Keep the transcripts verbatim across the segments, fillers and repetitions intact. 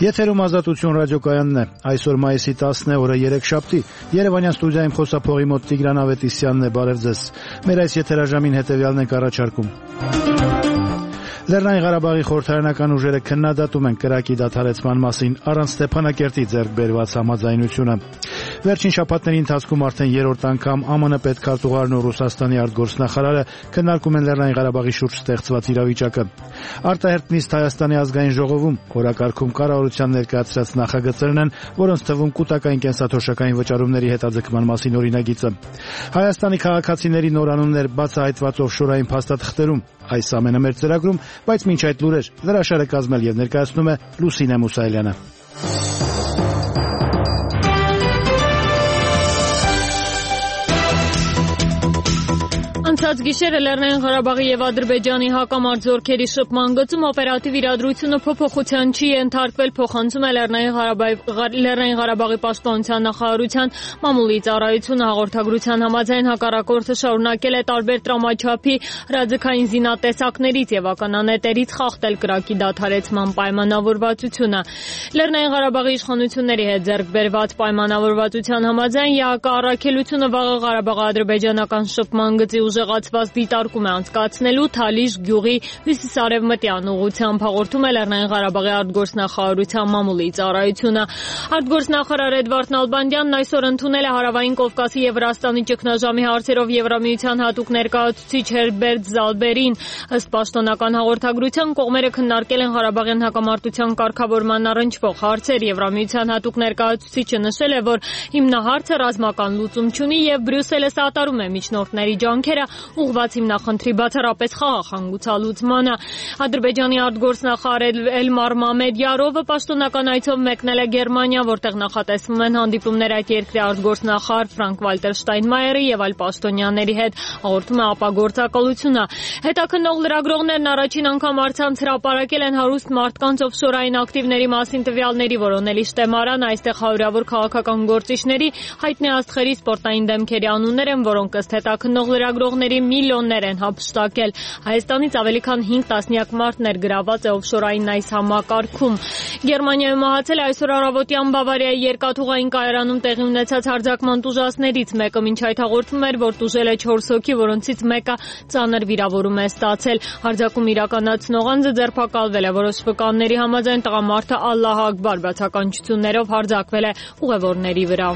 Եթերում Ազատություն ռադիոկայանն է, այսօր մայիսի տասն է, օրը երեքշաբթի, Երևանյան ստուդիայում խոսափողի մոտ Տիգրան Ավետիսյանն է, բարև ձեզ, մեր այս եթերաժամին հետևյալն ենք առաջարկում. Լեռնային Ղարաբաղի խորհրդարանական ուժերը քննադատում են կրակի դադարեցման մասին առանց Ստեփանակերտի ձեռք բերված համաձայնությունը. Վերջին շաբաթների ընթացքում արդեն երրորդ անգամ ԱՄՆ պետքարտուղարն ու Ռուսաստանի արտգործնախարարը քննարկում են Լեռնային Ղարաբաղի շուրջ ստեղծված իրավիճակը. Արտահերթ նիստ Հայաստանի ազգային ժողովում օրակարգում կառավարության ներկայացրած նախագծերն են, որոնց թվում կൂട്ടակային կենսաթոշակային վճարումների հետաձգման մասին օրինագիծը. Հայաստանի քաղաքացիների նորանուններ բացահայտված օֆշորային փաստաթղթերում. Այս ամենը մեր ծրագրում, բայց մինչ այդ լուրեր հրաշալը կազմել եւ ներկայացնում է Լուսինե Մուսայելյանը. Անցած գիշերը Լեռնային Ղարաբաղի եւ Ադրբեջանի հակամարտ զորքերի շփման գծում օպերատիվ իրադրությունը փոփոխության չի ենթարկվել, փոխանցում է Լեռնային Ղարաբաղի Լեռնային Ղարաբաղի պաշտպանության նախարարության մամուլի ծառայությունը. հաղորդագրության համաձայն հակառակորդը շարունակել է տարբեր տրամաչափի հրաձգային զինատեսակներից եւ ականանետերից խախտել կրակի դադարեցման պայմանավորվածությունը. Լեռնային Ղարաբաղի իշխանությունների հետ ձեռք բերված պայմանավորվածության համաձայն ԵԱԿ առաքելությունը վաղը Ղարաբաղ-ադրբեջանական շփման գծի ուժեղացված դիտարկում է անցկացնելու Թալիշ գյուղի հյուսիսարևմտյան ուղղությամբ, հաղորդում է Լեռնային Ղարաբաղի արտգործնախարարության մամուլի ծառայությունը. Արտգործնախարար Էդվարդ Նալբանդյանն այսօր ընդունել է Հարավային Կովկասի եւ Վրաստանի ճգնաժամի հարցերով Եվրամիության հատուկ ներկայացուցիչ Հերբերտ Զալբերին. Ըստ պաշտոնական հաղորդագրության կողմերը քննարկել են Ղարաբաղյան հակամարտության կարգավորման առնչվող հարցեր. Եվրամիության հատուկ ներկայացուցիչը նշել է, որ հիմնահարցը ռազմական լուծում չունի եւ Բրյուսելը սատարում է միջնորդների ջանքերը ուղղված հիմնախնդրի բացառապես խաղաղ հանգուցալուծմանը. Ադրբեջանի արտգործնախարար Էլմար Մամեդյարովը պաշտոնական այցով մեկնել է Գերմանիա, որտեղ նախատեսվում են հանդիպումներ այդ երկրի արտգործնախարար Ֆրանկ-Վալտեր Շտայնմայերի եւ այլ պաշտոնյաների հետ, հաղորդում է ապագործակալությունը. Հետաքննող լրագրողներն առաջին անգամ առցանց հրապարակել են հարուստ մարդկանց օֆշորային ակտիվների մասին տվյալների, որոնել Իշտեմարան այստեղ հարյուրավոր քաղաքական գործիչների, հայտնի աստղերի, սպորտային դեմքերի անուններ են, որոնք ըստ հետաքննող լրագրողների միլիոններ են հափշտակել. Հայաստանից ավելի քան հինգ տասնյակ մարդ ներգրաված է օֆշորային այս համակարգում. Գերմանիայում մահացել է այսօր առավոտյան Բավարիայի երկաթուղային կայարանում տեղի ունեցած հարձակման տուժածներից մեկը. Մինչ այդ հաղորդում էր, որ տուժել է չորս հոգի, որոնցից մեկը ծանր վիրավորում է ստացել. Հարձակում իրականացնող անձը ձերբակալվել է. Որոշ վկանների համաձայն տղամարդը Ալլահ Ակբար բացականչություններով հարձակվել է ուղևորների վրա.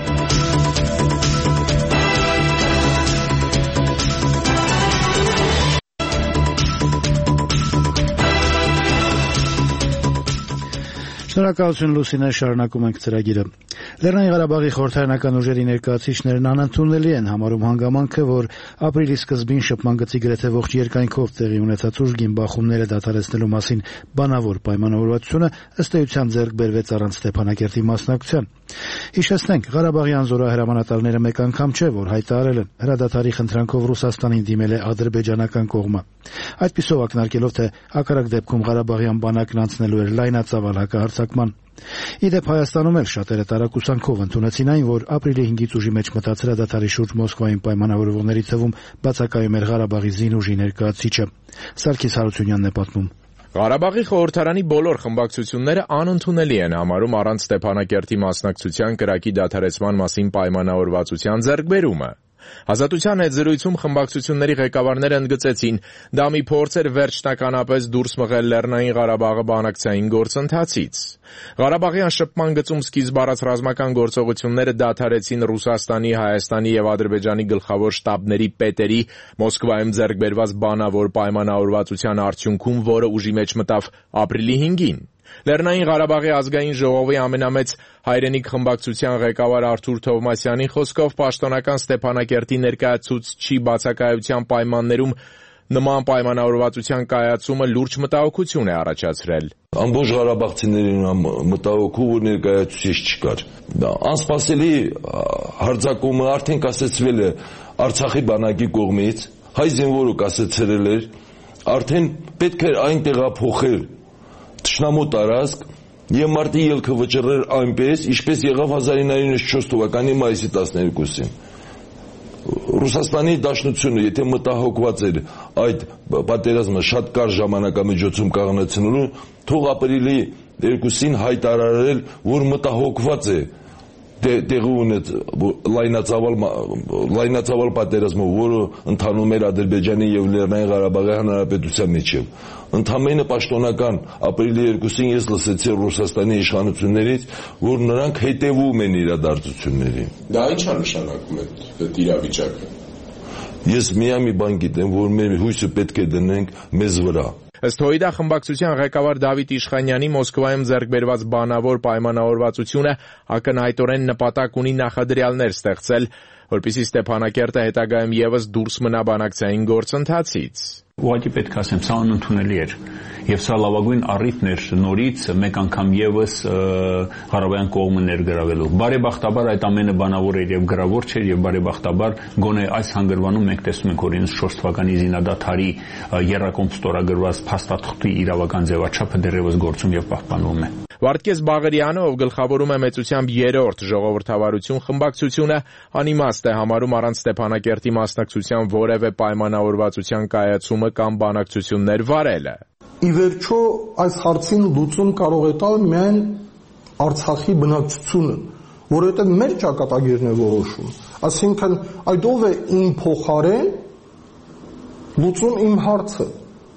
Շնորհակալություն Լուսինե, շարունակում ենք ծրագիրը. Լեռնային Ղարաբաղի խորհրդարանական ուժերի ներկայացուցիչներն անընդունելի են համարում հանգամանքը, որ ապրիլի սկզբին շփման գծի գրեթե ողջ երկայնքով տեղի ունեցած ուժգին բախումները դադարեցնելու մասին բանավոր պայմանավորվածությունը ըստ էության ձեռք բերվեց առանց Ստեփանակերտի մասնակցության. Հիշեցնենք, Ղարաբաղյան զորահրամանատարները մեկ անգամ չէ, որ հայտարարել են հրադադարի խնդրանքով Ռուսաստանին դիմել է ադրբեջանական կողմը. Այդպիսով ակնարկելով, թե հակառակ դեպքում Ղարաբաղյան բանակն անցնելու էր լայնածավալ հակահարձակման. Ի դեպ Հայաստանում էլ շատերը տարակուսանքով ընդունեցին այն, որ ապրիլի հինգից ուժի մեջ մտած հրադադարի շուրջ Մոսկվային պայմանավորողների թվում բացակայում էր Ղարաբաղի զինուժի ներկայացուցիչը. Սարգիս Հարությունյանն է պատմում. Ղարաբաղի խորհրդարանի բոլոր խմբակցությունները անընդունելի են համարում առանց Ստեփանակերտի մասնակցության կրակի դադարեցման մասին պայմանավորվածության ձեռքբերումը. Ազատության հետ զրույցում խմբակցությունների ղեկավարները ընդգծեցին, դա մի փորձ էր վերջնականապես դուրս մղել Լեռնային Ղարաբաղը բանակցային գործընթացից. Ղարաբաղյան շփման գծում սկիզբ առած ռազմական գործողությունները դադարեցին Ռուսաստանի, Հայաստանի եւ Ադրբեջանի գլխավոր շտաբների պետերի Մոսկվայում ձեռք բերված բանավոր պայմանավորվածության արդյունքում, որը ուժի մեջ մտավ ապրիլի հինգին. Լեռնային Ղարաբաղի ազգային ժողովի ամենամեծ հայրենիք խմբակցության ղեկավար Արթուր Թովմասյանի խոսքով պաշտոնական Ստեփանակերտի ներկայացուցչի բացակայության պայմաններում նման պայմանավորվածության կայացումը լուրջ մտահոգություն է առաջացրել. Ամբողջ ղարաբաղցիներին մտահոգում, որ ներկայացուցիչ չկար. Անսպասելի հարձակումը արդեն կասեցվել է Արցախի բանակի կողմից, հայ զինվորը կասեցրել էր, արդեն պետք էր այն տեղափոխել Թշնամու տարածք եւ մարտի ելքը վճռել այնպես, ինչպես եղավ հազար ինը հարյուր նոթ թվականի մայիսի տասներկուսին. Ռուսաստանի Դաշնությունը, եթե մտահոգված էր այդ պատերազմը շատ կարճ ժամանակամիջոցում կաղնեցնելու, թող ապրիլի երկուսին հայտարարել, որ մտահոգված է տեղի ունեց լայնածավալ լայնածավալ պատերազմով, որը ընթանում էր Ադրբեջանի եւ Լեռնային Ղարաբաղի Հանրապետության միջև։ Ընդամենը պաշտոնական ապրիլի երկուսին ես լսեցի Ռուսաստանի իշխանություններից, որ նրանք հետևում են իրադարձություններին։ Դա ի՞նչ է նշանակում այդ իրավիճակը։ Ես միայն մի բան գիտեմ, որ մեր հույսը պետք է դնենք մեզ վրա։ Ըստ Հոյդա խմբակցության ղեկավար Դավիթ Իշխանյանի Մոսկվայում ձեռք բերված բանավոր պայմանավորվածությունը ակնհայտորեն նպատակ ունի նախադրյալներ ստեղծել, որպեսզի Ստեփանակերտը հետագայում եւս դուրս մնա բանակցային գործընթացից։ Ուղղակի պետք է ասեմ, սա անընդունելի էր եւ սա լավագույն առիթն էր նորից մեկ անգամ եւս Ղարաբաղյան կողմը ներգրավելու։ Բարեբախտաբար այդ ամենը բանավոր էր եւ գրավոր չէր եւ բարեբախտաբար գոնե այս հանգրվանում մենք տեսնում ենք օրինս չորս թվականի զինադադարի եռակողմ ստորագրված փաստաթղթի իրավական ձևաչափը դեռևս գործում եւ պահպանվում է։ Վարդգես Բաղարյանը, ով գլխավորում է մեծությամբ երրորդ ժողովրդավարություն խմբակցությունը, անիմաստ է համարում առանց Ստեփանակերտի մասնակցության որևէ պայմանավորվածության կայացումը կամ բանակցություններ վարելը։ Ի վերջո այս հարցին լուծում կարող է տալ միայն Արցախի բնակչությունը, որովհետև մեր ճակատագիրն է որոշում։ Այսինքն այդ ով է իմ փոխարեն լուծում իմ հարցը։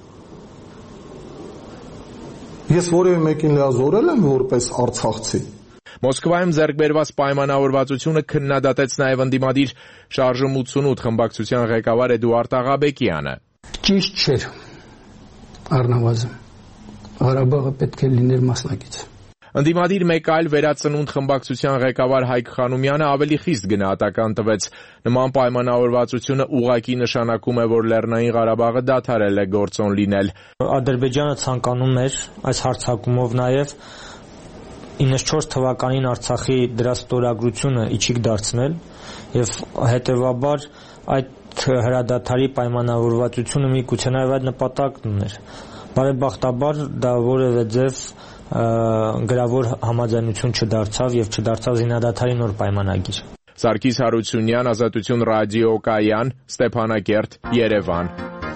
Ես որևէ մեկին լիազորել եմ որպես արցախցի։ Մոսկվայում ձեռք բերված պայմանավորվածությունը քննադատեց նաև ընդդիմադիր Շարժում ութսունութ խմբակցության ղեկավար Էդուարդ Աղաբեկյանը։ Ճիշտ չէր, առնվազն Ղարաբաղը պետք է լիներ մասնակից։ Ընդդիմադիր մեկ այլ վերածնունդ խմբակցության ղեկավար Հայկ Խանոմյանը ավելի խիստ գնահատական տվեց նման պայմանավորվածությունը ուղղակի նշանակում է, որ Լեռնային Ղարաբաղը դադարել է գործոն լինել։ Ադրբեջանը ցանկանում էր այս հարձակումով նաև իննսունչորս թվականին Արցախի դրա ստորագրությունը իջիկ դարձնել եւ հետեւաբար այդ հրադադարի պայմանավորվածությունը միգուցե նաև այդ նպատակն ուներ։ Բարեբախտաբար դա որևէ ձև գրավոր համաձայնություն չդարձավ եւ չդարձավ զինադադարի նոր պայմանագիր։ Սարգիս Հարությունյան, Ազատություն ռադիո կայան, Ստեփանակերտ, Երևան։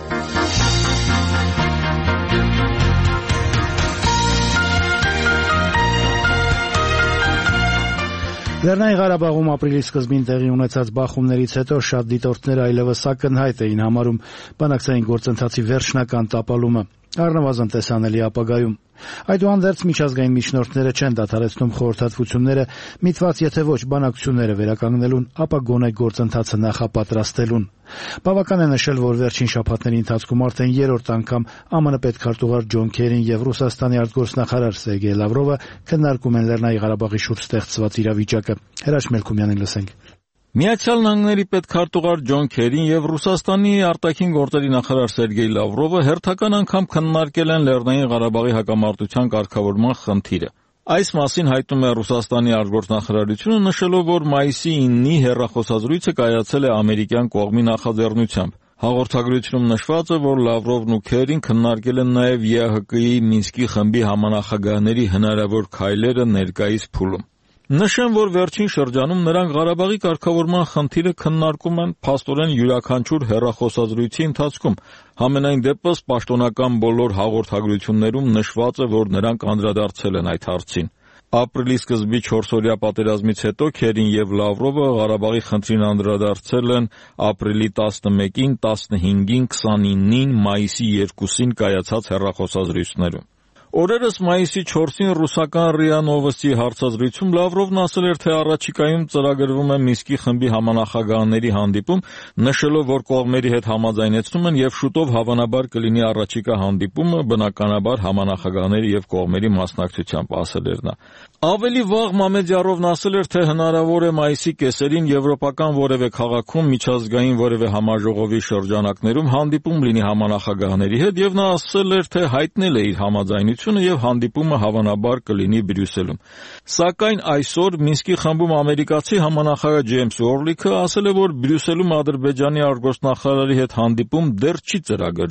Լեռնային Ղարաբաղում ապրիլի սկզբին տեղի ունեցած բախումներից հետո շատ դիտորդներ այլևս ակնհայտ էին համարում բանակցային գործընթացի վերջնական տապալումը, առնվազն տեսանելի ապագայում։ Այդուհանդերձ միջազգային միջնորդները չեն դադարեցնում խորհրդատվությունները, միտված եթե ոչ բանակցությունները վերականգնելուն, ապա գոնե գործընթացը նախապատրաստելուն։ Բավական է նշել, որ վերջին շաբաթների ընթացքում արդեն երրորդ անգամ ԱՄՆ պետքարտուղար Ջոն Քերին եւ Ռուսաստանի արտգործնախարար Սերգեյ Լավրովը քննարկում են Լեռնային Ղարաբաղի շուրջ ստեղծված իրավիճակը։ Հրաշ Մելքումյանին լսենք։ Միացյալ Նահանգների պետքարտուղար Ջոն Քերին եւ Ռուսաստանի արտաքին գործերի նախարար Սերգեյ Լավրովը հերթական անգամ քննարկել են Լեռնային Ղարաբաղի հակամարտության կարգավորման խնդիրը։ Այս մասին հայտնում է Ռուսաստանի արտգործնախարարությունը, նշելով, որ մայիսի իննի հեռախոսազրույցը կայացել է ամերիկյան կողմի նախաձեռնությամբ։ Հաղորդագրությունում նշված է, որ Լավրովն ու Քերին քննարկել են նաև Է Ա Հ Կ-ի Մինսկի խմբի համանախագահների հնարավոր քայլերը ներկայիս փուլում։ Նշեմ, որ վերջին շրջանում նրանք Ղարաբաղի կարգավորման խնդիրը քննարկում են փաստորեն յուրաքանչյուր հեռախոսազրույցի ընթացքում։ Համենայն դեպս պաշտոնական բոլոր հաղորդագրություններում նշված է, որ նրանք անդրադարձել են այդ հարցին։ Ապրիլի սկզբի չորսօրյա պատերազմից հետո Քերին եւ Լավրովը Ղարաբաղի խնդրին անդրադարձել են ապրիլի տասնմեկին, տասնհինգին, քսանինին, մայիսի երկուսին կայացած հեռախոսազրույցներում։ Օրերս մայիսի չորսին ռուսական ՌԻԱ Նովոստի հարցազրույցում Լավրովն ասել էր, թե առաջիկայում ծրագրվում է Մինսկի խմբի համանախագահների հանդիպում, նշելով, որ կողմերի հետ համաձայնեցնում են եւ շուտով հավանաբար կլինի առաջիկա հանդիպումը, բնականաբար համանախագահների եւ կողմերի մասնակցությամբ, ասել էր նա։ Ավելի վաղ Մամեդյարովն ասել էր, թե հնարավոր է մայիսի կեսերին եվրոպական որևէ քաղաքում միջազգային որևէ համաժողովի շրջանակներում հանդիպում լինի համանախագահների հետ եւ նա ասել էր, թե հայտնել է իր համաձայնությունը եւ հանդիպումը հավանաբար կլինի Բրյուսելում։ Սակայն այսօր Մինսկի խմբում ամերիկացի համանախագահ Ջեյմս Օրլիքը ասել է, որ Բրյուսելում Ադրբեջանի արտգործնախարարի հետ հանդիպում դեռ չի ծրագրվում։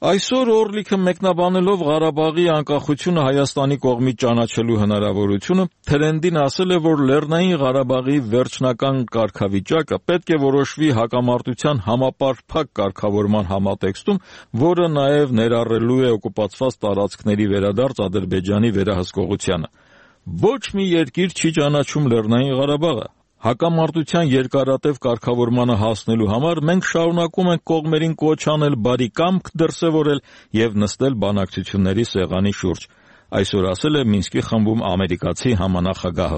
Այսօր Օրլիքը մեկնաբանելով Ղարաբաղի անկախությունը Հայաստանի կողմից ճանաչելու հնարավորությունը, Թրենդին ասել է, որ Լեռնային Ղարաբաղի վերջնական կարգավիճակը պետք է որոշվի հակամարտության համապարփակ կարգավորման համատեքստում, որը նաև ներառելու է օկուպացված տարածքների վերադարձ Ադրբեջանի վերահսկողությանը։ Ոչ մի երկիր չի ճանաչում Լեռնային Ղարաբաղը։ Հակամարտության երկարատև կարգավորմանը հասնելու համար մենք շարունակում ենք կողմերին կոչ անել բարի կամք դրսևորել եւ նստել բանակցությունների սեղանի շուրջ, այսօր ասել է Մինսկի խմբում ամերիկացի համանախագահը։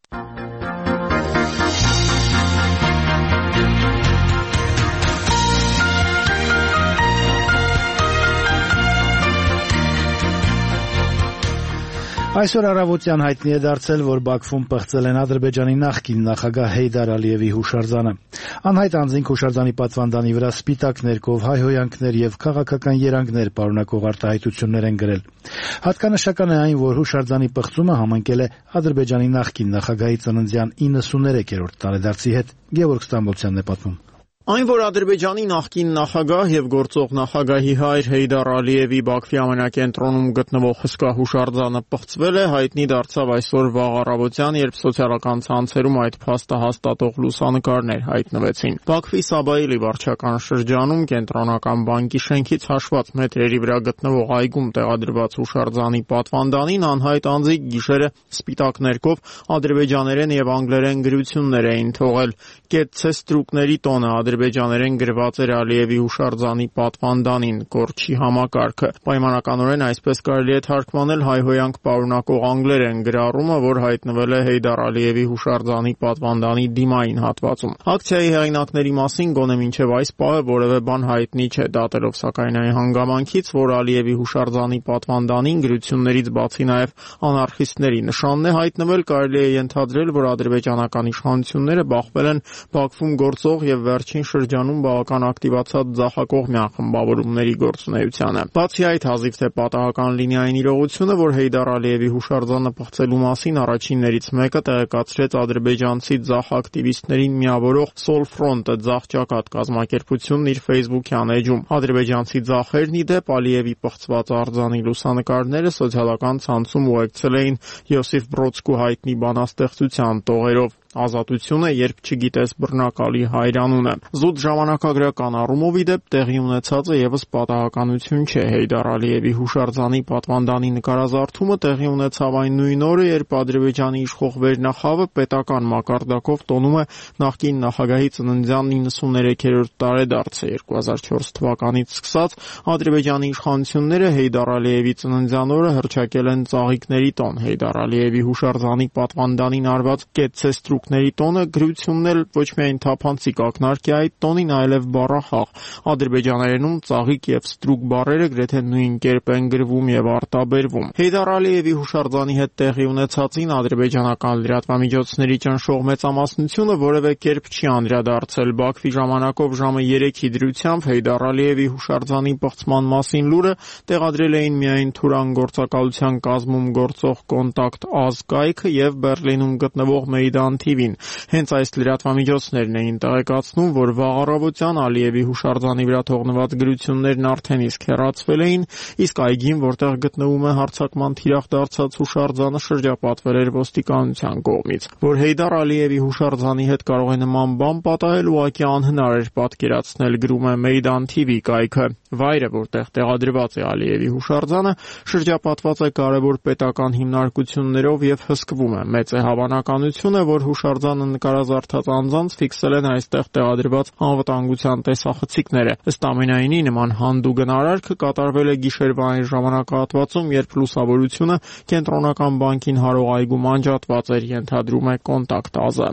Այսօր առավոտյան հայտնի է դարձել, որ Բաքվում պղծել են Ադրբեջանի նախկին նախագահ Հեյդար Ալիևի հուշարձանը։ Անհայտ անձինք հուշարձանի պատվանդանի վրա սպիտակ ներկով հայհոյանքներ եւ քաղաքական երանգներ պարունակող արտահայտություններ են գրել։ Հատկանշական է այն, որ հուշարձանի պղծումը համընկել է Ադրբեջանի նախկին նախագահի ծննդյան իննսուններեքերորդ տարեդարձի հետ։ Գևորգ Ստամբոլցյանն է պատմում։ Այն, որ Ադրբեջանի նախկին նախագահ եւ գործող նախագահի հայր Հեյդար Ալիևի Բաքվի ամենակենտրոնում գտնվող հսկա հուշարձանը պղծվել է, հայտնի դարձավ այսօր վաղ առավոտյան, երբ սոցիալական ցանցերում այդ փաստը հաստատող լուսանկարներ հայտնվեցին։ Բաքվի Սաբայիլի վարչական շրջանում կենտրոնական բանկի շենքից հաշված մետրերի վրա գտնվող այգում տեղադրված հուշարձանի պատվանդանին անհայտ անձիկ գիշերը սպիտակ ներկով ադրբեջաներեն եւ անգլերեն գրություններ էին թողել։ Կեցցե ստրուկների տոնը ադրբեջաներեն գրված էր Ալիևի հուշարձանի պատվանդանին, կորչի համակարգը։ Պայմանականորեն այսպես կարելի է թարգմանել հայհոյանք պարունակող անգլերեն գրառումը, որ հայտնվել է Հեյդար Ալիևի հուշարձանի պատվանդանի դիմային հատվածում։ Ակցիայի հեղինակների մասին գոնե մինչև այս պահը որևէ բան հայտնի չէ, դատելով սակայն այն հանգամանքից, որ Ալիևի հուշարձանի պատվանդանին գրություններից բացի նաև անարխիստների նշանն է հայտնվել, կարելի է ենթադրել, որ ադրբեջանական իշխանությունները բախվել են Բաքվում գործող եւ վերջին շրջանում բավական ակտիվացած ձախակողմյան խմբավորումների գործունեությանը։ Բացի այդ, հազիվ թե պատահական լինի այն իրողությունը, որ Հեյդար Ալիևի հուշարձանը պղծելու մասին առաջիններից մեկը տեղեկացրեց ադրբեջանցի ձախ ակտիվիստներին միավորող Soul Front-ը ձախճակատ կազմակերպությունն իր Facebook-յան էջում։ Ադրբեջանցի ձախերն ի դեպ Ալիևի պղծված արձանի լուսանկարները սոցիալական ցանցում ուղեկցել էին Յոսիֆ Բրոդսկու հայտնի բանաստեղծության տողերով։ Ազատությունը, երբ չգիտես բռնակալի հայրանունը։ Զուտ ժամանակագրական առումով ի դեպ տեղի ունեցածը եւս պատահականություն չէ։ Հեյդար Ալիևի հուշարձանի պատվանդանի նկարազարդումը տեղի ունեցավ այն նույն օրը, երբ Ադրբեջանի իշխող վերնախավը պետական մակարդակով տոնում է նախկին նախագահի ծննդյան իննսուններեքերորդ տարեդարձը։ երկու հազար չորս թվականից սկսած Ադրբեջանի իշխանությունները Հեյդար Ալիևի ծննդյան օրը հռչակել են ծաղիկների տոն։ Հեյդար Ալիևի հուշարձանի պատվանդանին արված կեցցե ստրուկների տոնը գրությունն էլ ոչ միայն թափանցիկ ակնարկ է այդ տոնին, այլև բառախաղ։ Ադրբեջաներենում ծաղիկ եւ ստրուկ բառերը գրեթե նույն կերպ են գրվում եւ արտաբերվում։ Հեյդար Ալիևի հուշարձանի հետ տեղի ունեցածին ադրբեջանական լրատվամիջոցների ճնշող մեծամասնությունը որևէ կերպ չի անդրադարձել։ Բաքվի ժամանակով ժամը երեքի դրությամբ Հեյդար Ալիևի հուշարձանի պղծման մասին լուրը տեղադրել էին միայն Թուրան գործակալության կազմում գործող Կոնտակտ Ազ կայքը եւ Բերլինում գտնվող Մեյդան թի վին։ Հենց այս լրատվամիջոցներն էին տեղեկացնում, որ վաղ առավոտյան Ալիևի հուշարձանի վրա թողնված գրություններն արդեն իսկ հեռացվել էին, իսկ այգին, որտեղ գտնվում է հարձակման թիրախ դարձած հուշարձանը, շրջապատվել էր ոստիկանության կողմից։ Որ Հեյդար Ալիևի հուշարձանի հետ կարող է նման բան պատահել, ուղղակի անհնար էր պատկերացնել, գրում է Մեյդան թի վի կայքը։ Վայրը, որտեղ տեղադրված է Ալիևի հուշարձանը, շրջապատված է կարևոր պետական հիմնարկություններով եւ հսկվում է։ Մեծ է հավանականությունը, որ հուշարձանը նկարազարդած անձանց ֆիքսել են այստեղ տեղադրված անվտանգության տեսախցիկները։ Ըստ ամենայնի, նման հանդուգն արարքը կատարվել է գիշերվա այն ժամանակահատվածում, երբ լուսավորությունը կենտրոնական բանկին հարող այգում անջատված էր, ենթադրում է Կոնտակտ Ազը։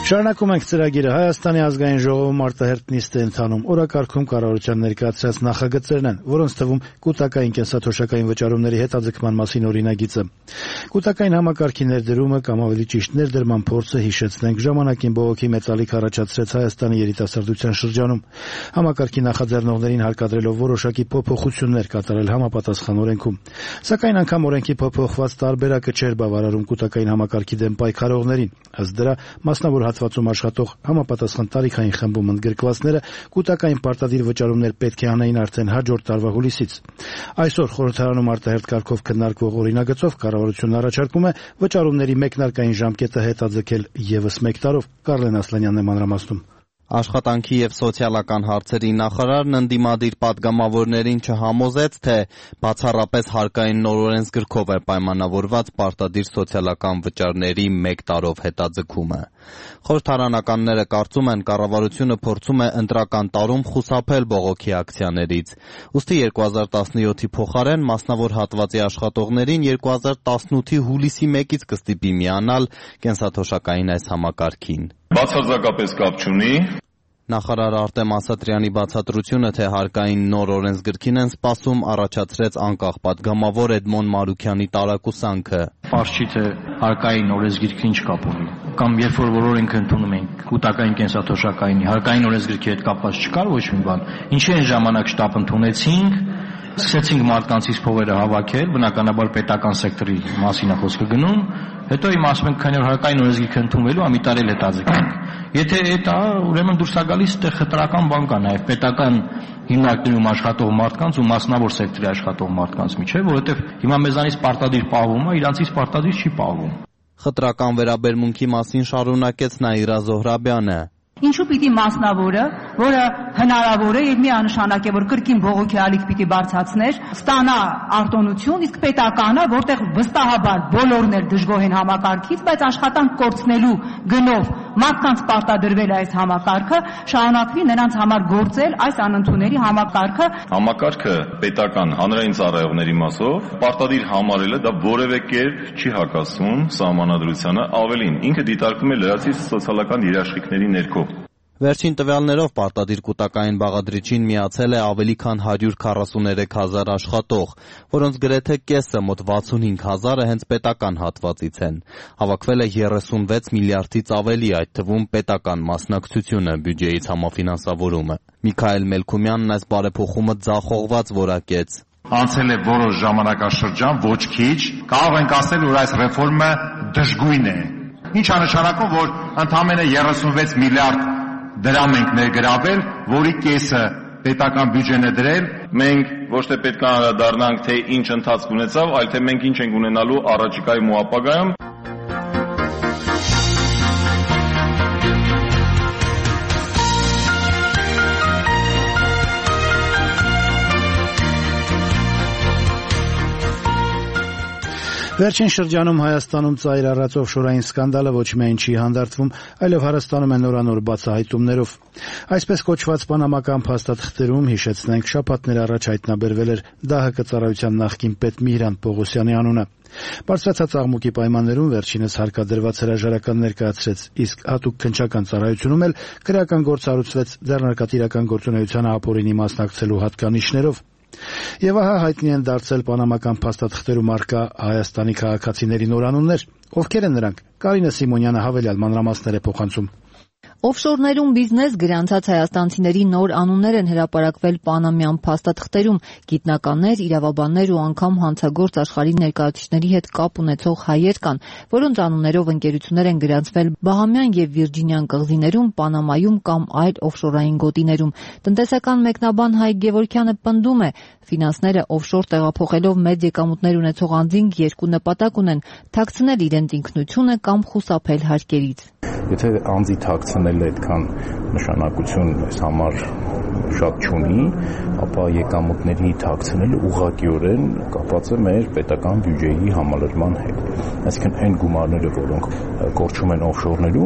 Շարունակում ենք ծրագիրը։ Հայաստանի ազգային ժողովում արտահերթ նիստ է ընթանում։ Օրակարգում կառավարության ներկայացրած նախագծերն են, որոնց թվում կൂട്ടակային կենսաթոշակային վճարումների հետաձգման մասին օրինագիծը։ Կൂട്ടակային համակարգի ներդրումը կամ ավելի ճիշտ ներդրման փորձը, հիշեցնենք, ժամանակին բողոքի մեծ ալիք առաջացրեց Հայաստանի երիտասարդության շրջանում։ Համակարգի նախաձեռնողներին հարկադրելով որոշակի փոփոխություններ կատարել համապատասխան օրենքում։ Սակայն անգամ օրենքի փոփոխված տարբերակը չէր բավարարում կൂട്ടակային համակարգի դեմ պայքարողներին։ Ըստ դրա, մասնավոր հատվածում աշխատող համապատասխան տարիքային խմբում ընդգրկվածները կൂട്ടակային պարտադիր վճարումներ պետք է անեին արդեն հաջորդ տարվա հուլիսից։ Այսօր խորհրդարանում արտահերթ կարգով քննարկվող օրինագծով կառավարությունն առաջարկում է վճարումների մեկնարկային ժամկետը հետաձգել ևս մեկ տարով։ Կարլեն Ասլանյանն է մանրամասնում։ Աշխատանքի եւ սոցիալական հարցերի նախարարն ընդդիմադիր պատգամավորներին չհամոզեց, թե բացառապես հարկային նոր օրենսգրքով է պայմանավորված պարտադիր սոցիալական վճարների մեկ տարով հետաձգումը։ Խորհրդարանականները կարծում են, կառավարությունը փորձում է ընտրական տարում խուսափել բողոքի ակցիաներից։ Ուստի երկու հազար տասնյոթի փոխարեն մասնավոր հատվածի աշխատողներին երկու հազար տասնութի հուլիսի մեկից կստիպի միանալ կենսաթոշակային այս համակարգին։ Բացարձակապես կապ չունի։ Նախարար Արտեմ Ասատրյանի բացատրությունը, թե հարկային նոր օրենսգրքին են սպասում, առաջացրեց անկախ պատգամավոր Էդմոն Մարուքյանի տարակուսանքը։ Պարզ չի, թե հարկային օրենսգրքին ինչ կապ ունի։ Կամ երբ որ որ օրենք ընդունում ենք կൂട്ടակային կենսաթոշակայինի, հարկային օրենսգրքի հետ կապված չկար ոչ մի բան։ Ինչի են ժամանակ շտապ ընդունեցինք, սկսեցինք մարդկանցից փողերը հավաքել, բնականաբար պետական սեկտորի մասին է խոսքը գնում, հետո իմ ասում ենք, քանի որ հարկային օրենսգիրքը ընդունվելու է, մի տարի էլ հետաձգենք։ Եթե այդ է, ուրեմն դուրս է գալիս այդտեղ խտրական բան կա նաև պետական հիմնարկներում աշխատող մարդկանց ու մասնավոր սեկտորի աշխատող մարդկանց միջև, որովհետև հիմա մեզանից պարտադիր պահվում է, իրանցից պարտադիր չի պահվում։ Խտրական վերաբերմունքի մասին շարունակեց Նաիրա Զոհրաբյանը։ Ինչու պիտի մասնավորը, որը հնարավոր է եւ միանշանակ է, որ կրկին բողոքի ալիք պիտի բարձրացներ, ստանա արտոնություն, իսկ պետականը, որտեղ վստահաբար բոլորն էլ դժգոհ են համակարգից, բայց աշխատանք կորցնելու գնով մարդկանց պարտադրվել է այս համակարգը, շարունակվի նրանց համար գործել այս անընդունելի համակարգը։ Համակարգը պետական հանրային ծառայողների մասով պարտադիր համարելը դա որևէ կերպ չի հակասում սահմանադրությանը, ավելին ինքը դիտարկվում է լրացուցիչ սոցիալական երաշխիքների ներքո։ Վերջին տվյալներով պարտադիր կൂട്ടակային բաղադրիչին միացել է ավելի քան հարյուր քառասուներեք հազար աշխատող, որոնց գրեթե կեսը մոտ վաթսունհինգ հազարը հենց պետական հատվածից են։ Հավաքվել է երեսունվեց միլիարդից ավելի, այդ թվում պետական մասնակցությունը բյուջեից համաֆինանսավորումը։ Միքայել Մելքումյանն այս բարեփոխումը ձախողված որակեց։ Անցել է որոշ ժամանակաշրջան, ոչ քիչ, կարող ենք ասել, որ այս ռեֆորմը դժգույն է։ Ինչ է նշանակում, որ ընդամենը երեսունվեց միլիարդ դրամ ենք ներգրավել, որի կեսը պետական բյուջեն է դրել։ Մենք ոչ թե պետք է անդրադառնանք, թե ինչ ընթացք ունեցավ, այլ թե մենք ինչ ենք ունենալու առաջիկայում ու ապագայում։ Վերջին շրջանում Հայաստանում ծայր առած օֆշորային սկանդալը ոչ միայն չի հանդարտվում, այլև հարստանում է նորանոր բացահայտումներով։ Այսպես կոչված պանամական փաստաթղթերում, հիշեցնենք, շաբաթներ առաջ հայտնաբերվել էր ԴԱՀԿ ծառայության նախկին պետ Միհրան Պողոսյանի անունը։ Բարձրացած աղմուկի պայմաններում վերջինս հարկադրված հրաժարական ներկայացրեց, իսկ հատուկ քննչական ծառայությունում էլ քրեական գործ հարուցվեց ձեռնարկատիրական գործունեության ապօրինի մասնակցելու հատկանիշներով։ Եվ ահա հայտնի են դարձել պանամական փաստաթղթերում առկա Հայաստանի քաղաքացիների նորանուններ։ Ովքեր են նրանք։ Կարինե Սիմոնյանը հավելյալ մանրամասներ է փոխանցում։ Օֆշորներում բիզնես գրանցած հայաստանցիների նոր անուններ են հրապարակվել պանամյան փաստաթղթերում։ Գիտնականներ, իրավաբաններ ու անգամ հանցագործ աշխարհի ներկայացուցիչների հետ կապ ունեցող հայեր կան, որոնց անուններով ընկերություններ են գրանցվել Բահամյան եւ Վիրջինյան կղզիներում, Պանամայում կամ այլ օֆշորային գոտիներում։ Տնտեսական մեկնաբան Հայկ Գևորգյանը պնդում է, ֆինանսները օֆշոր տեղափոխելով մեծ եկամուտներ ունեցող անձինք երկու նպատակ ունեն՝ թաքցնել իրենց ինքնությունը կամ խուսափել հարկերից։ Եթե անձի թաքցնելը այդքան նշանակություն այս համար շատ չունի, ապա եկամուտների թաքցնելը ուղղակիորեն կապված է մեր պետական բյուջեի համալրման հետ։ Այսինքն այն գումարները, որոնք կորչում են օֆշորներում,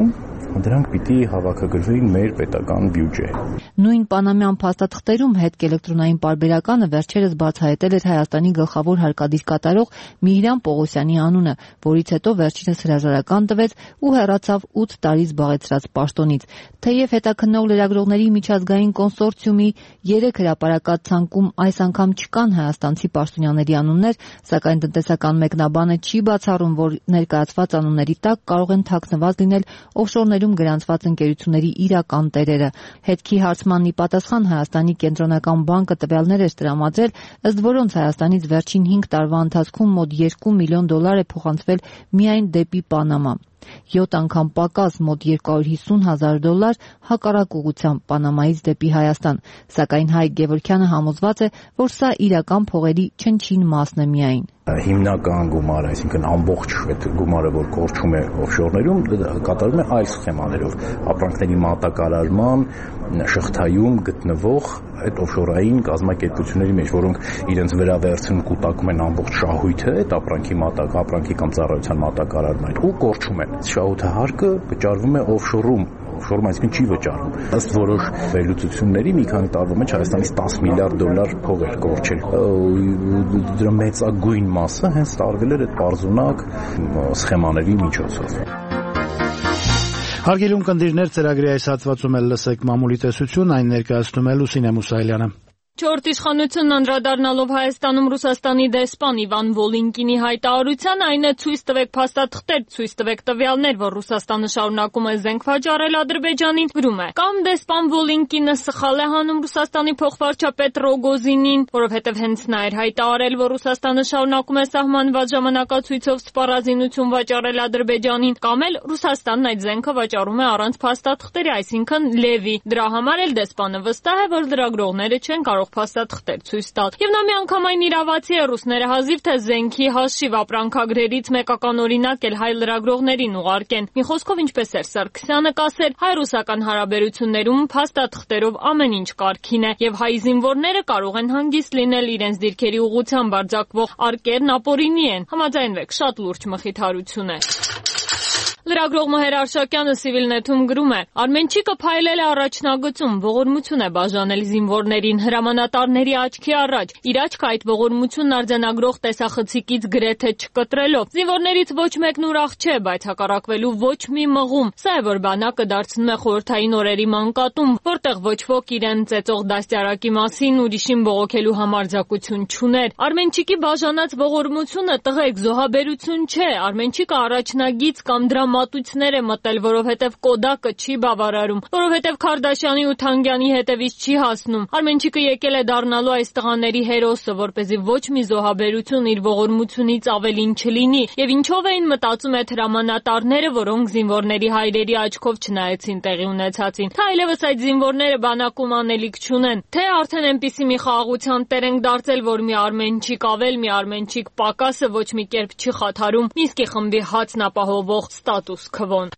դրանք պիտի հավաքագրվեին մեր պետական բյուջե։ Նույն պանամյան փաստաթղթերում հետք էլեկտրոնային պարբերականը վերջերս բացահայտել էր Հայաստանի գլխավոր հարկադիր կատարող Միհրան Պողոսյանի անունը, որից հետո վերջինս հրաժարական տվեց ու հեռացավ ութ տարի զբաղեցրած պաշտոնից։ Թեև հետաքննող լրագրողների միջազգային կոնսորցիումի երեք հրապարակած ցանկում այս անգամ չկան հայաստանցի պաշտոնյաների անուններ, սակայն տնտեսական մեկնաբանը չի բացառում, որ ներկայացված անունների տակ կարող են թաքնված լինել օֆշորներում գրանցված ընկերությունների իրական տերերը։ Հետքի հարցման ի պատասխան Հայաստանի կենտրոնական բանկը տվյալներ էր տրամադրել, ըստ որոնց Հայաստանից վերջին հինգ տարվա ընթացքում մոտ երկու միլիոն դոլար է փոխանցվել միայն դեպի Պանամա։ յոթ անգամ պակաս մոտ երկու հարյուր հիսուն հազար դոլար հակառակ ուղղությամբ Պանամայից դեպի Հայաստան, սակայն Հայկ Գևորգյանը համոզված է, որ սա իրական փողերի չնչին մասն է միայն։ Հիմնական գումարը, այսինքն ամբողջ այդ գումարը, որ կորչում է օֆշորներում, կատարվում է այս սխեմաներով՝ ապրանքների մատակարարման շղթայում գտնվող այդ օֆշորային կազմակերպությունների մեջ, որոնք իրենց վրա վերցնում կուտակում են ամբողջ շահույթը, այդ ապրանքի մատակ, ապրանքի կամ ծառայության մատակարարման ու կորչում են։ Շահութը հարկը վճարվում է օֆշորում, օֆշորում այսինքն չի վճարում։ Ըստ որոշ վերլուծությունների մի քանի տարվա մեջ Հայաստանից տասը միլիարդ դոլար փող էր կորչել։ Դրա մեծագույն մասը հենց տարվել էր այդ պարզունակ սխեմաների միջոցով։ Հարգելի ունկնդիրներ, ծրագրի այս հատվածում էլ լսեք մամուլի տեսություն, այն ներկայացնում է Լուսինե Մուսայելյանը։ Չորրորդ իշխանությունն անդրադառնալով Հայաստանում Ռուսաստանի դեսպան Իվան Վոլինկինի հայտարարության, այն է ցույց տվեք փաստաթղթեր, ցույց տվեք տվյալներ, որ Ռուսաստանը շարունակում է զենք վաճառել Ադրբեջանին, գրում է. կամ դեսպան Վոլինկինը սխալ է հանում Ռուսաստանի փոխվարչապետ Ռոգոզինին, որովհետև հենց նա էր հայտարարել, որ Ռուսաստանը շարունակում է սահմանված ժամանակացույցով սպառազինություն վաճառել Ադրբեջանին, կամ էլ Ռուսաստանն այդ զենքը վաճառում է առանց փաստաթղթերի, այսինքն լևի։ Դրա համար էլ դեսպանը վստահ է, որ լրագրողները չեն կարող փաստաթղթեր ցույց տալ։ Եվ նա միանգամայն իրավացի է, ռուսները հազիվ թե զենքի հաշիվ ապրանքագրերից մեկական օրինակ էլ հայ լրագրողներին ուղարկեն։ Մի խոսքով, ինչպես էր Սարգսյանը կասեր, հայ-ռուսական հարաբերություններում փաստաթղթերով ամեն ինչ կարգին է, եւ հայ զինվորները կարող են հանգիստ լինել, իրենց դիրքերի ուղղությամբ արձակվող արկերն ապօրինի են։ Համաձայնվեք, շատ լուրջ մխիթարություն է։ Լրագրող Մհեր Արշակյանը Civilnet-ում գրում է. Արմենչիկը փայլել է առաջնագծում, ողորմություն է բաժանել զինվորներին, հրամանատարների աչքի առաջ, իր աչքը այդ ողորմությունն արձանագրող տեսախցիկից գրեթե չկտրելով։ Զինվորներից ոչ մեկն ուրախ չէ, բայց հակառակվելու ոչ մի մղում։ Սա է, որ բանակը դարձնում է խորհրդային օրերի մանկատում, որտեղ ոչ ոք իրեն ծեծող դաստիարակի մասին ուրիշին բողոքելու համարձակություն չուներ։ Արմենչիկի բաժանած ողորմությունը տղեկ զոհաբերություն չէ, Արմենչիկը առաջնագիծ կամ դրամ մատույցներ է մտել, որովհետև Կոդակը չի բավարարում, որովհետև Քարդաշյանի ու Թանգյանի հետևից չի հասնում։ Արմենչիկը եկել է դառնալու այս տղաների հերոսը, որպեսզի ոչ մի զոհաբերություն իր ողորմությունից ավելին չլինի։ Եվ ինչով էին մտածում այդ հրամանատարները, որոնք զինվորների հայրերի աչքով չնայեցին տեղի ունեցածին։ Թե այլևս այդ զինվորները բանակում անելիք չունեն, թե արդեն այնպիսի մի խաղաղության տեր ենք դարձել, որ մի Արմենչիկ ավել, մի Արմենչիկ պակասը ոչ մի կերպ չի խաթարում Մինսկի խմբի հացն ապահովող ստատուս քվոն։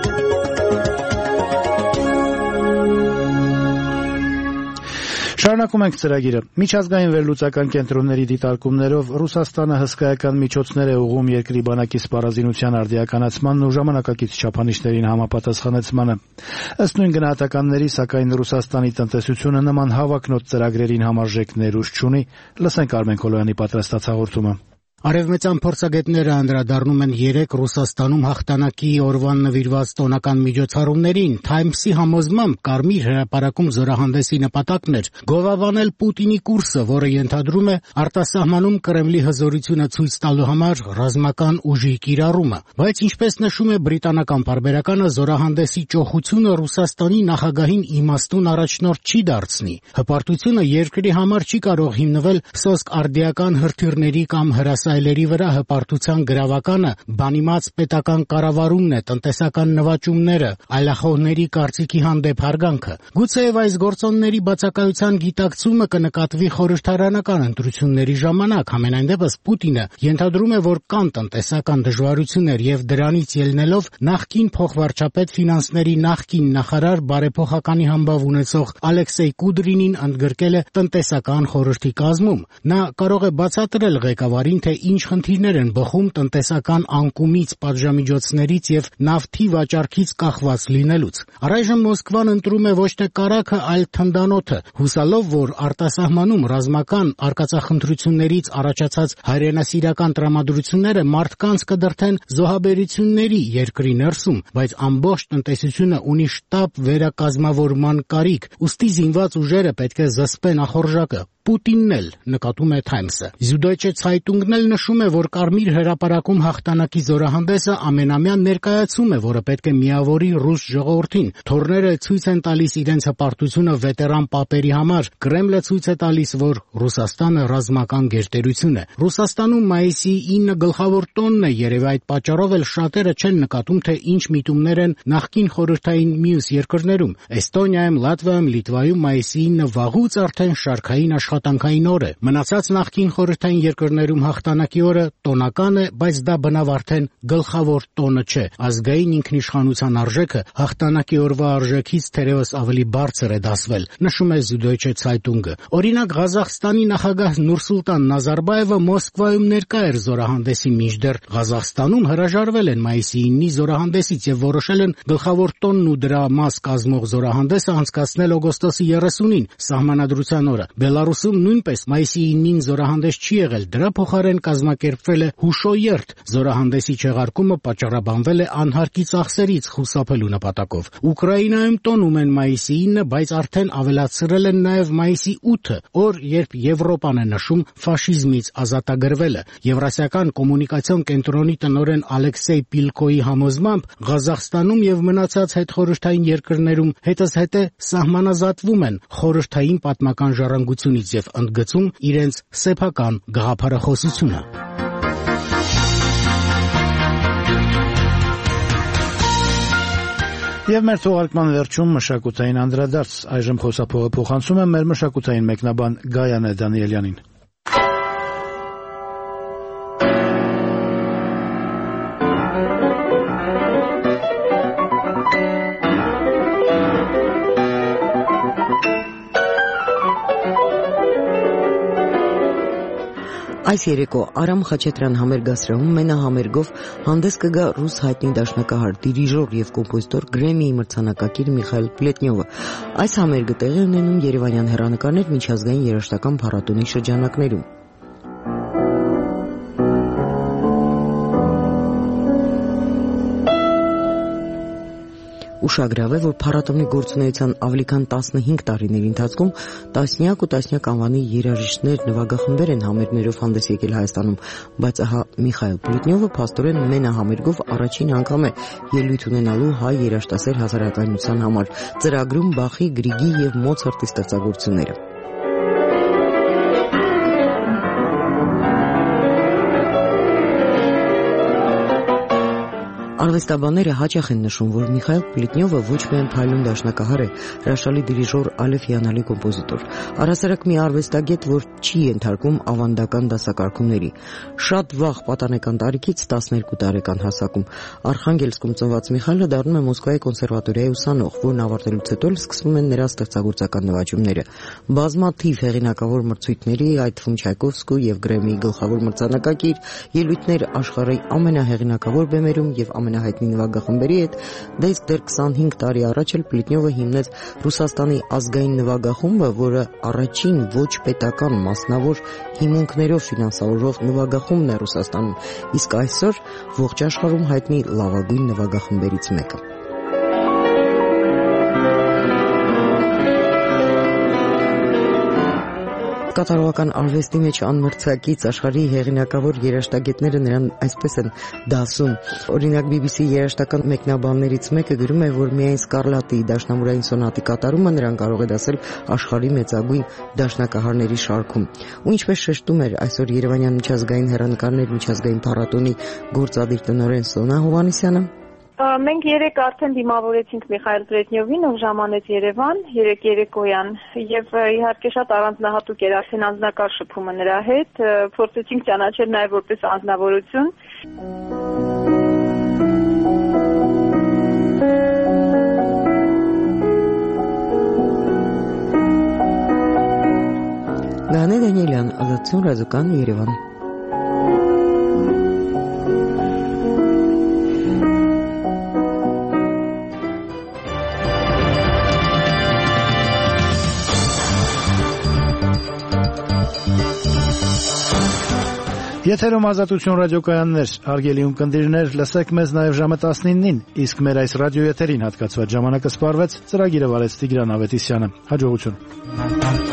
Շարունակում ենք ծրագիրը։ Միջազգային վերլուծական կենտրոնների դիտարկումներով Ռուսաստանը հսկայական միջոցներ է ուղղում երկրի բանակի սպառազինության արդիականացմանն ու ժամանակակից չափանիշներին համապատասխանեցմանը։ Ըստ նույն գնահատականների, սակայն Ռուսաստանի տնտեսությունը նման հավակնոտ ծրագրերին համարժեք ներուժ չունի։ Լսենք Արմեն Կոլոյանի պատրաստած հաղորդումը։ Արևմտյան փորձագետները անդրադառնում են երեք Ռուսաստանում հաղթանակի օրվան նվիրված տոնական միջոցառումներին։ Times-ի համոզմամբ Կարմիր հրապարակում զորահանդեսի նպատակն էր գովաբանել Պուտինի կուրսը, որը ենթադրում է արտասահմանում Կրեմլի հզորությունը ցույց տալու համար ռազմական ուժի կիրառումը։ Բայց ինչպես նշում է բրիտանական պարբերականը, զորահանդեսի ճոխությունը Ռուսաստանի նախագահին իմաստուն առաջնորդ չի դարձնի։ Հպարտությունը երկրի համար չի կարող հիմնվել սոսկ արդիական հրթիռների կամ հրաս այլերի վրա հպարտության գրավականը բանիմաց պետական կառավարումն է, տնտեսական նվաճումները, այլախոհների կարծիքի հանդեպ հարգանքը։ Գուցեև այս գործոնների բացակայության գիտակցումը կնկատվի խորհրդարանական ընտրությունների ժամանակ, համենայն դեպս Պուտինը ենթադրում է, որ կան տնտեսական դժվարություններ եւ դրանից ելնելով նախկին փոխվարչապետ ֆինանսների նախկին նախարար բարեփոխականի համբավ ունեցող Ալեքսեյ Կուդրինին ընդգրկել է տնտեսական խորհրդի կազմում։ Նա կարող է բացատրել ղեկավարին, թե ինչ խնդիրներ են բխում տնտեսական անկումից, պատժամիջոցներից եւ նավթի վաճառքից կախված լինելուց։ Առայժմ Մոսկվան ընտրում է ոչ թե կարագը, այլ թնդանոթը, հուսալով, որ արտասահմանում ռազմական արկածախնդրություններից առաջացած հայրենասիրական տրամադրությունները մարդկանց կդրթեն զոհաբերությունների երկրի ներսում, բայց ամբողջ տնտեսությունը ունի շտապ վերակազմավորման կարիք, ուստի զինված ուժերը պետք է զսպեն ախորժակը։ Պուտինն էլ, նկատում է Թայմսը։ Զյուդոյչե ցայտունգն էլ նշում է, որ Կարմիր հրապարակում հաղթանակի զորահանդեսը ամենամյա ներկայացում է, որը պետք է միավորի ռուս ժողովրդին։ Թորները ցույց են տալիս իրենց հպարտությունը վետերան պապերի համար։ Կրեմլը ցույց է տալիս, որ Ռուսաստանը ռազմական գերտերություն է։ Ռուսաստանում մայիսի ինը գլխավոր տոնն է, երևի այդ պատճառով էլ շատերը չեն նկատում, թե ինչ միտումներ են նախկին խորհրդային մյուս երկրներում։ Էստոնիայում, Լատվիայում, Լիտվայում մայիսի ինը վաղուց արդեն շարքային աշխատանքային օր է։ Մնացած նախկին խորհրդային երկրներում հաղթանակի օրը տոնական է, բայց դա բնավ արդեն գլխավոր տոնը չէ։ Ազգային ինքնիշխանության արժեքը հաղթանակի օրվա արժեքից թերևս ավելի բարձր է դասվել, նշում է Զյուդոյչե ցայտունգը։ Օրինակ Ղազախստանի նախագահ Նուրսուլտան Նազարբաևը Մոսկվայում ներկա էր զորահանդեսի միջդեռ Ղազախստանում հրաժարվել են մայիսի ինի զորահանդեսից եւ որոշել են գլխավոր տոնն ու դրա մաս կազմող զորահանդեսը անցկացնել օգոստոսի երեսունին, սահմանադրության օրը։ Բելարուսում նույնպես մայիսի ինին զորահանդես չի եղել, դրա փոխարեն կազմակերպվել է հուշոերթ։ Զորահանդեսի չեղարկումը պատճառաբանվել է անհարկի ծախսերից խուսափելու նպատակով։ Ուկրաինայում տոնում են մայիսի ինը, բայց արդեն ավելացրել են նաև մայիսի ութը, օր, երբ Եվրոպան է նշում ֆաշիզմից ազատագրվելը։ Եվրասիական կոմունիկացիոն կենտրոնի տնօրեն Ալեքսեյ Պիլկոյի համոզմամբ Ղազախստանում եւ մնացած հետխորհրդային երկրներում հետզհետե սահմանազատվում են խորհրդային պատմական ժառանգությունից եւ ընդգծում իրենց սեփական գաղափարախոսությունը։ Եվ մեր թողարկման վերջում մշակութային անդրադարձ։ Այժմ խոսափողը փոխանցում եմ մեր մշակութային մեկնաբան Գայանե Դանիելյանին։ Այս երեկո Արամ Խաչատրյան համերգասրահում մենահամերգով հանդես կգա ռուս հայտնի դաշնակահար, դիրիժոր եւ կոմպոզիտոր Գրեմմիի մրցանակակիր Միխայել Պլետնյովը։ Այս համերգը տեղի ունենում Երևանյան հեռանկարներ միջազգային երաժշտական փառատոնի շրջանակներում։ Ուշագրավ է, որ փառատոնի գործունեության ավելի քան տասնհինգ տարիների ընթացքում տասնյակ ու տասնյակ անվանի երաժիշտներ, նվագախմբեր են համերգներով հանդես եկել Հայաստանում, բայց ահա Միխայել Պլետնյովը փաստորեն մենահամերգով առաջին անգամ է ելույթ ունենալու հայ երաժշտասեր հասարակայնության համար, ծրագրում Բախի, Գրիգի եւ Մոցարտի ստեղծագործությունները։ Արվեստաբանները հաճախ են նշում, որ Միխայել Պլետնյովը ոչ միայն փայլուն դաշնակահար է, հրաշալի դիրիժոր, այլև հիանալի կոմպոզիտոր։ Առհասարակ մի արվեստագետ, որ չի ենթարկվում ավանդական դասակարգումների։ Շատ վաղ պատանեկան տարիքից տասներկու տարեկան հասակում Արխանգելսկում ծնված Միխայելը դառնում է Մոսկվայի կոնսերվատորիայի ուսանող, որն ավարտելուց հետո սկսվում են նրա ստեղծագործական նվաճումները։ Բազմաթիվ հեղինակավոր մրցույթների, այդ թվում Չայկովսկու եւ Գրեմմիի գլխավոր մրցանակակիր, ելույթներ աշխարհի ամենահեղինակավոր բեմերում եւ ամենահայտնի նվագախմբերի հետ, դա իսկ դեռ քսանհինգ տարի առաջ էլ Պլետնյովը հիմնեց Ռուսաստանի ազգային նվագախումբը, որը առաջին ոչ պետական մասնավոր հիմունքներով ֆինանսավորող նվագախումբն է Ռուսաստանում, իսկ այսօր ողջ աշխարհում հայտնի լավագույն նվագախմբերից մեկը։ Կատարողական արվեստի մեջ անմրցակից աշխարհի հեղինակավոր երաժշտագետները նրան այսպես են դասում։ Օրինակ բի բի սի երաժշտական մեկնաբաններից մեկը գրում է, որ միայն Սկարլատի դաշնամուրային սոնատի կատարումը նրան կարող է դասել աշխարհի մեծագույն դաշնակահարների շարքում։ Ու ինչպես շեշտում էր այսօր Երևանյան միջազգային հեռանկարներ միջազգային փառատոնի գործադիր տնօրեն Սոնա Հովհաննիսյանը, Մենք երեք արդեն դիմավորեցինք Միխայել Պլետնյովին, ով ժամանեց Երևան, երեք երեկոյան, եւ իհարկե շատ առանձնահատուկ էր արդեն անձնակար շփումը նրա հետ, փորձեցինք ճանաչել նաեւ որպես անձնավորություն։ Գայանե Դանիելյան, Ազատություն ռադիոկան, Երևան։ Եթերում Ազատություն ռադիոկայաններ, հարգելի ունկնդիրներ, լսեք մեզ նաև ժամը տասնինին, իսկ մեր այս ռադիոեթերին հատկացված ժամանակը սպառվեց, ծրագիրը վարեց Տիգրան Ավետիսյանը։ Հաջողություն։